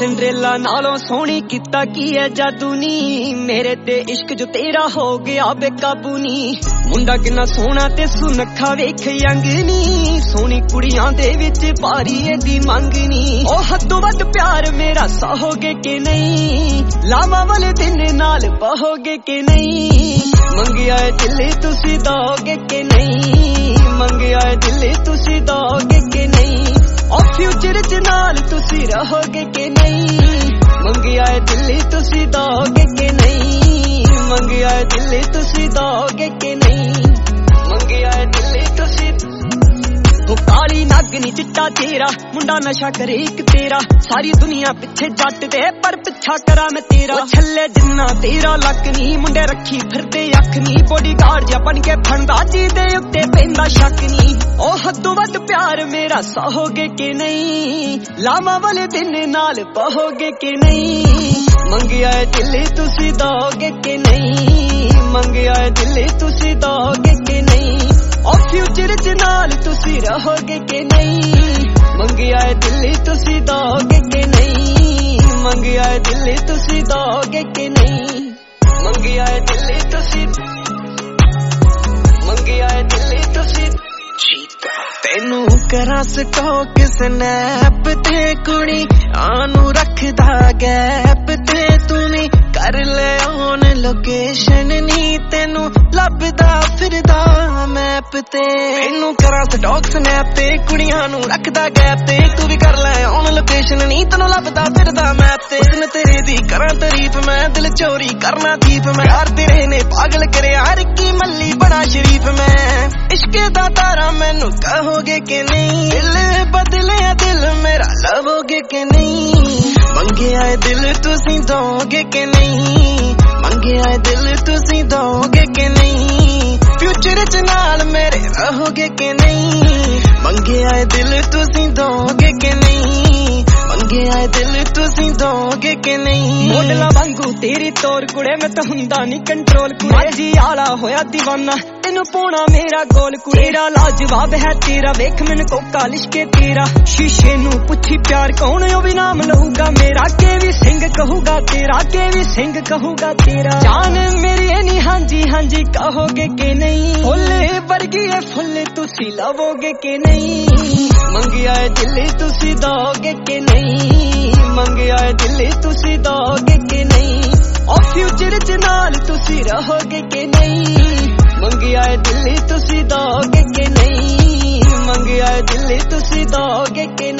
Cinderella नालों सोहनी किता की है जादू नी मेरे ते इश्क जो तेरा हो गया बेकाबू नी मुंडा किन्ना सोहना ते सुनखा वेख यंग नी सोहनी कुड़ियां दे विच भारी एदी मंग नी ओ हदों वध प्यार मेरा सहोगे के नहीं लावां वाले दिन नाल बहोगे के नहीं मंगिया दिल तुसी दोगे के नहीं मंगिया दिल तुसी दोगे के नहीं और फ्यूचर च नाल तुसी रहोगे के नहीं मंगिया दिल तुसी दोगे के नहीं मंगिया दिल तुसी दोगे के नहीं मंगिया दिल तुसी तू काली नागनी चिट्टा तेरा मुंडा नशा करे एक तेरा सारी दुनिया पिछे जट दे पर पिछा करा मैं तेरा छल्ले जिन्ना तेरा लक नी मुंडे रखी फिरदे अख नी बॉडीगार्ड जा बन के फंदा जी दे उत्ते पैंदा शक नी ओ हदों वध प्यार मेरा सहोगे के नहीं लावां वाले दिन नाल बहोगे के नहीं मंगिया दिल तुसी दोगे के नहीं मंगिया दिल तुसी दोगे के नहीं और फ्यूचर च नाल तुसी रहोगे के नहीं मंगिया दिल तुसी दोगे के नहीं मंगिया दिल तुसी दोगे के नहीं मंगिया दिल तुसी मंगिया दिल तुसी तेनू करा स्टॉक स्नैप ते कुड़ी आनू रखदा गैप ते तूनी कर ले ऑन लोकेशन नी तेनू लभदा फिरदा मैप ते तेनू करा स्टॉक स्नैप ते कुड़ियां नू रखदा गैप ते तू भी कर ले ऑन लोकेशन नी तेनू लभदा फिरदा मैप ते उसने तेरे दी करा तारीफ मैं दिल चोरी करना दीप मैं यार तेरे ने पागल करे यार की मल्ली बड़ा शरीफ मैं इश्क दा तारा मैनू कहोगे के नहीं दिल बदले दिल मेरा लवोगे के नहीं मंगिया दिल तुसी दोगे के नहीं मंगिया दिल तुसी दोगे के नहीं फ्यूचर च नाल मेरे रहोगे के नहीं मंगिया दिल तुसी दोगे के नहीं मंगिया दिल तुसी दोगे के नहीं मोडला वांगू तेरी तोर कुड़े मैं तो हुंदा नहीं कंट्रोल कुड़े जी आला होया दीवाना तेनू पोना मेरा गोल कुड़ेरा लाजवाब है तेरा वेख मैनू कोका लिशके तेरा शीशे नू पुछी प्यार कौन ओ भी नाम लहूगा मेरा के भी सिंह कहूगा तेरा के भी सिंह कहूगा तेरा जान मेरी नहीं हांजी हांजी कहोगे के नहीं फुल्ले वर्गी है फुल्ले तुसी लवोगे के नहीं मंगिया दिल तुसी दोगे के नहीं मंगिया दिल तुसी दोगे के नहीं और फ्यूचर च नाल तुसी रहोगे के नहीं मंगिया दिल तुसी दोगे के नहीं मंगिया दिल तुसी दोगे के